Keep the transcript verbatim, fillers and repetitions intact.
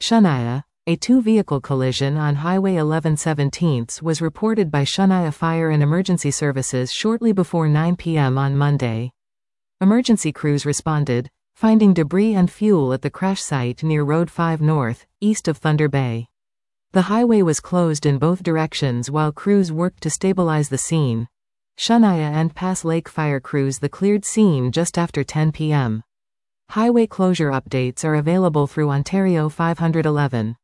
Shania, a two-vehicle collision on Highway eleven seventeen was reported by Shania Fire and Emergency Services shortly before nine p m on Monday. Emergency crews responded, finding debris and fuel at the crash site near Road five North, east of Thunder Bay. The highway was closed in both directions while crews worked to stabilize the scene. Shania and Pass Lake fire crews the cleared scene just after ten p m Highway closure updates are available through Ontario five eleven.